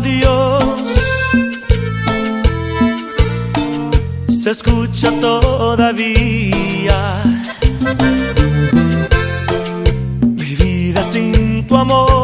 adiós se escucha todavía. Mi vida sin tu amor